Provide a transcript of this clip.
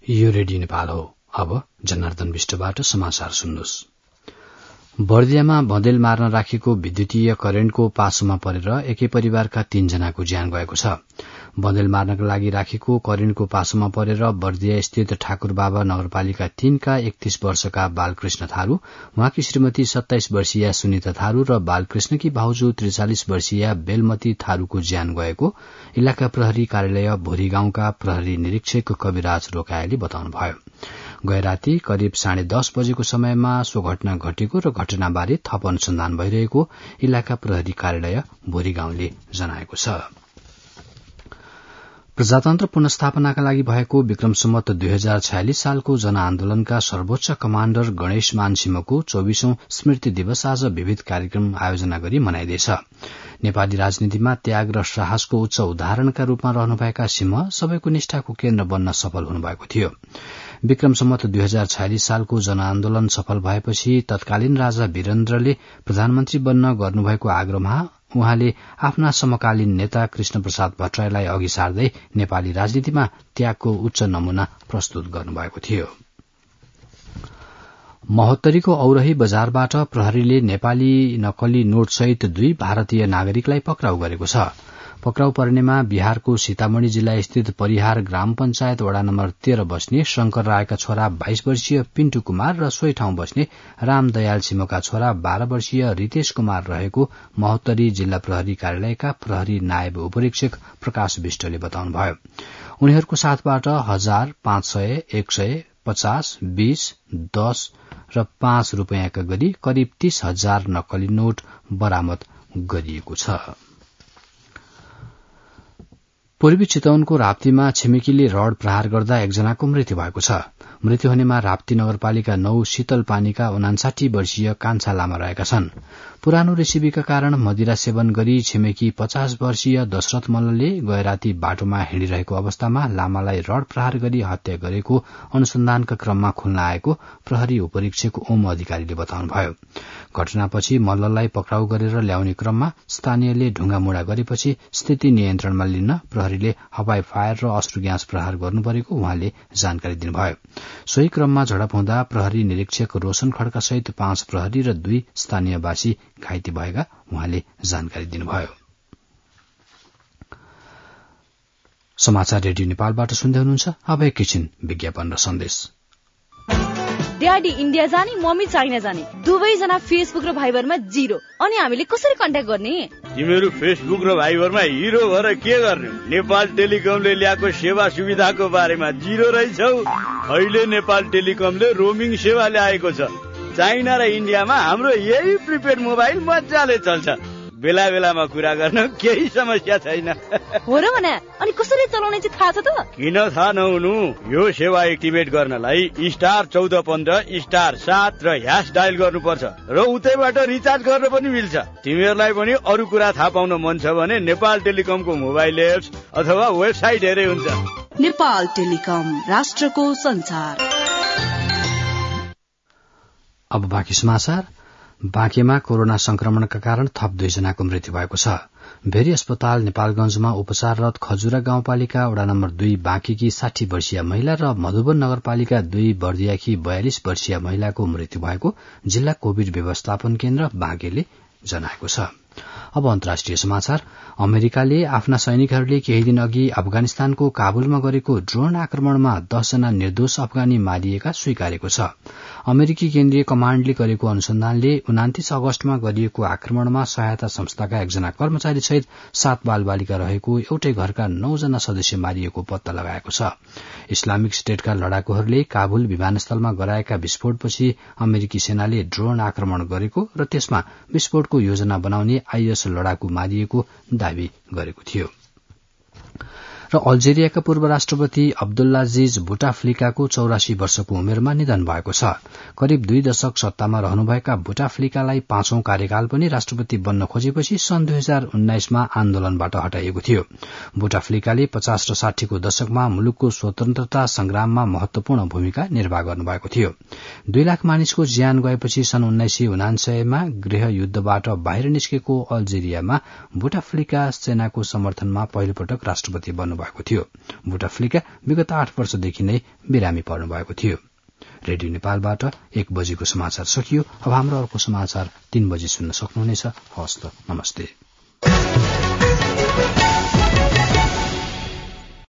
यो रेडियो नेपाल हो। अब जनार्दन विष्टबाट समाचार सुन्नुहोस्। बर्दियामा बँदेल मार्न राखेको विद्युतीय करेन्टको पासोमा परेर एकै परिवारका 3 जनाको ज्यान गएको छ। बँदेल मार्नका लागि राखेको करेन्टको पासोमा परेर बर्दिया स्थित ठाकुरबाबा नगरपालिका 3 का 31 वर्षका बालकृष्ण थारू, उहाँकी श्रीमती 27 वर्षीय सुनिता थारू र बालकृष्णकी भाउजू 43 वर्षीय बेलमती थारूको ज्यान गएको इलाका प्रहरी कार्यालय भोरी गाउँका प्रहरी निरीक्षक कविराज रोकायाले बताउनुभयो। गए राति करिब 10:30 बजेको समयमा सो घटना घटेको र घटनाबारे थप अनुसन्धान भइरहेको इलाका प्रहरी कार्यालय भोरी गाउँले जनाएको छ। प्रजातन्त्र पुनर्स्थापनाका लागि भएको विक्रम सम्वत 2046 सालको जनआन्दोलनका सर्वोच्च कमाण्डर गणेश मानसिंहको 24औं स्मृति दिवस आज विविध कार्यक्रम आयोजना गरी मनाइँदैछ। नेपाली राजनीतिमा त्याग र साहसको उच्च उदाहरणका रूपमा रहनुभएका सिंह सबैको निष्ठाको केन्द्र बन्न सफल हुनुभएको थियो। विक्रम सम्वत 2046 सालको जनआन्दोलन सफल भएपछि तत्कालीन राजा वीरेन्द्रले प्रधानमन्त्री बन्न गर्नुभएको आग्रहमा उहाँले आफ्ना समकालीन नेता कृष्ण प्रसाद भट्टराईलाई अघि सार्दै नेपाली राजनीतिमा त्यागको उच्च नमूना प्रस्तुत गर्नुभएको थियो। महोत्तरीको औरही बजारबाट प्रहरीले नेपाली नक्कली नोटसहित 2 भारतीय नागरिकलाई पक्राउ गरेको छ। पक्राउ पर्नेमा बिहारको सीतामढ़ी जिल्ला स्थित परिहार ग्राम पंचायत वडा नम्बर 13 बस्ने शंकर रायका छोरा 22 वर्षीय पिन्टु कुमार र सोही ठाउँ बस्ने रामदयाल सिंहका छोरा 12 वर्षीय रितेश कुमार रहेको महोत्तरी जिल्ला प्रहरी कार्यालयका प्रहरी नायब उपरीक्षक प्रकाश विष्टले बताउनुभयो। उनीहरूको साथबाट 1000, 500, 100, 50, 20, 10 र 5 रूपियाँका गरी करिब 30,000 नक्कली नोट बरामद गरिएको छ। पूर्वी चितवनको राप्तीमा छिमेकीले रड प्रहार गर्दा एकजनाको मृत्यु भएको छ। मृत्यु हुनेमा राप्ती नगरपालिका 9 शीतल पानीका 59 वर्षीय कान्छा लामा रहेका छन्। पुरानो रेसिपीका कारण मदिरा सेवन गरी छिमेकी 50 वर्षीय दशरथ मल्लले गए राति बाटोमा हिँडिरहेको अवस्थामा लामालाई रड प्रहार गरी हत्या गरेको अनुसन्धानका क्रममा खुल्न आएको प्रहरी उपरीक्षक ओम अधिकारीले बताउनुभयो। घटनापछि मल्ललाई पक्राउ गरेर ल्याउने क्रममा स्थानीयले ढुंगामुढ़ा गरेपछि स्थिति नियन्त्रणमा लिन प्रहरीले हवाई फायर र अश्रु ग्यास प्रहार गर्नुपरेको उहाँले जानकारी दिनुभयो। सोही क्रममा झडप हुँदा प्रहरी निरीक्षक रोशन खड्का सहित 5 प्रहरी र 2 स्थानीयवासी घाइते भएका उहाँले जानकारी दिनुभयो। समाचार रेडियो नेपालबाट सुन्दै हुनुहुन्छ। अब एकैछिन विज्ञापन र सन्देश। ड्याडी इन्डिया जाने, मम्मी चाइना जाने, दुवैजना फेसबुक र भाइबरमा 0। अनि हामीले कसरी कन्ट्याक्ट गर्ने? तिमीहरू फेसबुक र भाइबरमा हिरो भएर के गर्ने? नेपाल टेलिकमले ल्याएको सेवा सुविधाको बारेमा 0 रहेछौ। अहिले नेपाल टेलिकमले रोमिङ सेवा ल्याएको छ। चाइना र इन्डियामा हाम्रो यही प्रिपेड मोबाइल मजाले चल्छ। बेला बेलामा कुरा गर्न केही समस्या छैन। हो र भने अनि कसरी चलाउने चाहिँ थाहा छ त? किन थाहा नहुनु? यो सेवा एक्टिभेट गर्नलाई *1415 *7 र # डायल गर्नुपर्छ र उतैबाट रिचार्ज गर्न पनि मिल्छ। तिमीहरूलाई पनि अरू कुरा थाहा पाउन मन छ भने नेपाल टेलिकमको मोबाइल एप्स अथवा वेबसाइट हेरे हुन्छ। नेपाल टेलिकम, राष्ट्रको संचार। अब बाँकी समाचार। बाँकेमा कोरोना संक्रमणका कारण थप 2 जनाको मृत्यु भएको छ। भेरी अस्पताल नेपालगंजमा उपचाररत खजुरा गाउँपालिका वडा नम्बर 2 बाँकीकी 60 वर्षीय महिला र मधुबन नगरपालिका 2 बर्दियाकी 42 वर्षीय महिलाको मृत्यु भएको जिल्ला कोविड व्यवस्थापन केन्द्र बाँकेले जनाएको छ। अब अन्तर्राष्ट्रिय समाचार। अमेरिकाले आफ्ना सैनिकहरूले केही दिन अघि अफगानिस्तानको काबुलमा गरेको ड्रोन आक्रमणमा 10 जना निर्दोष अफगानी मारिएका स्वीकारेको छ। अमेरिकी केन्द्रीय कमाण्डले गरेको अनुसन्धानले 29 अगस्तमा गरिएको आक्रमणमा सहायता संस्थाका 1 जना कर्मचारी सहित 7 बालबालिका रहेको एउटै घरका 9 जना सदस्य मारिएको पत्ता लगाएको छ। इस्लामिक स्टेटका लडाकुहरूले काबुल विमानस्थलमा गराएका विस्फोटपछि अमेरिकी सेनाले ड्रोन आक्रमण गरेको र त्यसमा विस्फोटको योजना बनाउने आईएस लडाकु मारिएको दावी गरेको थियो। र अल्जेरियाका पूर्व राष्ट्रपति अब्दुल्लाजिज बुटाफ्लिकाको 84 वर्षको उमेरमा निधन भएको छ। करिब 2 दशक सत्तामा रहनुभएका बुटाफ्लिकालाई 5औं कार्यकाल पनि राष्ट्रपति बन्न खोजेपछि सन् 2019 मा आन्दोलनबाट हटाइएको थियो। बुटाफ्लिकाले 50 र 60 को दशकमा मुलुकको स्वतन्त्रता संग्राममा महत्वपूर्ण भूमिका निर्वाह गर्नुभएको थियो। 2 लाख मानिसको ज्यान गएपछि सन् 1999 मा गृह युद्धबाट बाहिर निस्केको अल्जेरियामा बुटाफ्लिका सेनाको समर्थनमा पहिलो पटक राष्ट्रपति बन्नु भएको थियो। बुटाफ्लिका विगत 8 वर्षदेखि नै बिरामी पर्नु भएको थियो। रेडियो नेपालबाट 1 बजेको समाचार सकियो। अब हाम्रो अर्को समाचार 3 बजे सुन्न सक्नुहुनेछ। हवस् त, नमस्ते।